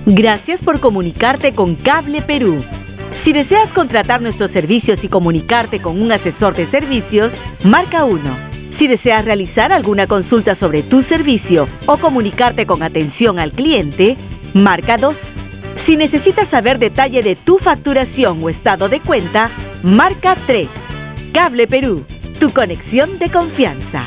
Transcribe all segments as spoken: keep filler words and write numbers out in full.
Gracias por comunicarte con Cable Perú. Si deseas contratar nuestros servicios y comunicarte con un asesor de servicios, marca uno. Si deseas realizar alguna consulta sobre tu servicio o comunicarte con atención al cliente, marca dos. Si necesitas saber detalle de tu facturación o estado de cuenta, marca tres. Cable Perú, tu conexión de confianza.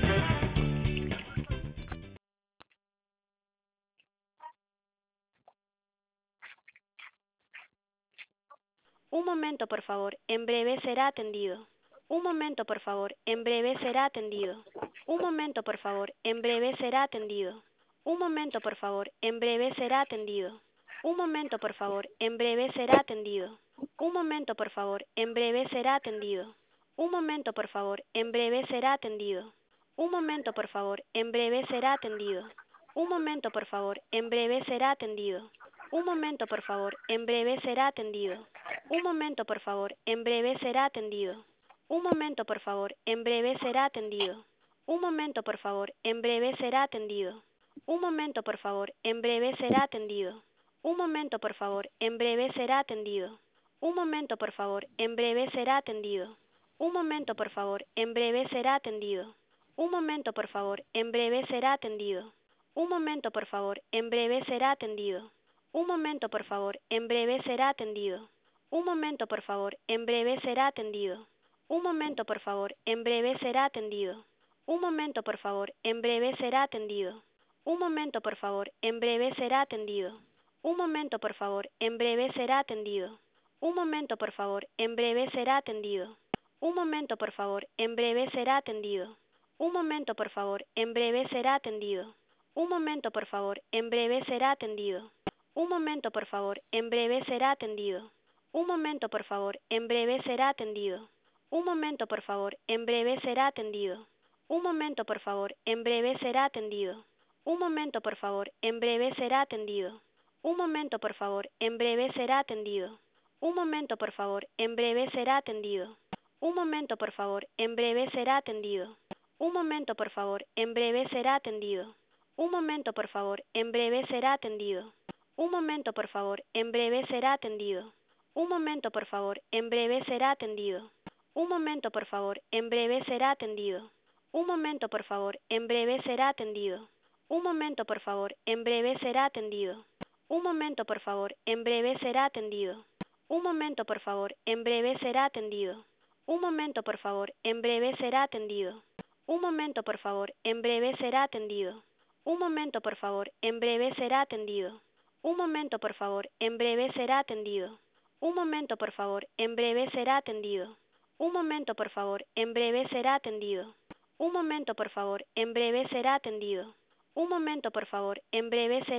Un momento, por favor. En breve será atendido. Un momento, por favor. En breve será atendido. Un momento, por favor. En breve será atendido. Un momento, por favor. En breve será atendido. Un momento, por favor. En breve será atendido. Un momento, por favor. En breve será atendido. Un momento, por favor. En breve será atendido. Un momento, por favor. En breve será atendido. Un momento, por favor. En breve será atendido. Un momento, por favor. En breve será atendido. Un momento, por favor. En breve será atendido. Un momento, por favor. En breve será atendido. Un momento, por favor. En breve será atendido. Un momento, por favor. En breve será atendido. Un momento, por favor. En breve será atendido. Un momento, por favor. En breve será atendido. Un momento, por favor. En breve será atendido. Un momento, por favor. En breve será atendido. Un momento, por favor. En breve será atendido. Un momento, por favor. En breve será atendido. Un momento, por favor. En breve será atendido. Un momento, por favor. En breve será atendido. Un momento, por favor. En breve será atendido. Un momento, por favor. En breve será atendido. Un momento, por favor. En breve será atendido. Un momento, por favor. En breve será atendido. Un momento, por favor. En breve será atendido. Un momento, por favor. En breve será atendido. Un momento, por favor. En breve será atendido. Un momento, por favor. En breve será atendido. Un momento, por favor. En breve será atendido. Un momento, por favor. En breve será atendido. Un momento, por favor. En breve será atendido. Un momento, por favor. En breve será atendido. Un momento, por favor. En breve será atendido. Un momento, por favor. En breve será atendido. Un momento, por favor. En breve será atendido. Un momento, por favor. En breve será atendido. Un momento, por favor. En breve será atendido. Un momento, por favor. En breve será atendido. Un momento, por favor. En breve será atendido. Un momento, por favor. En breve será atendido. Un momento, por favor. En breve será atendido. Un momento, por favor. En breve será atendido. Un momento, por favor. En breve será atendido. Un momento, por favor. En breve será atendido. Un momento, por favor. En breve será atendido. Un momento, por favor. En breve será atendido. Un momento, por favor. En breve será atendido. Un momento, por favor. En breve será atendido. Un momento, por favor. En breve será atendido. Un momento, por favor. En breve será atendido. Un momento, por favor. En breve será atendido. Un momento, por favor. En breve será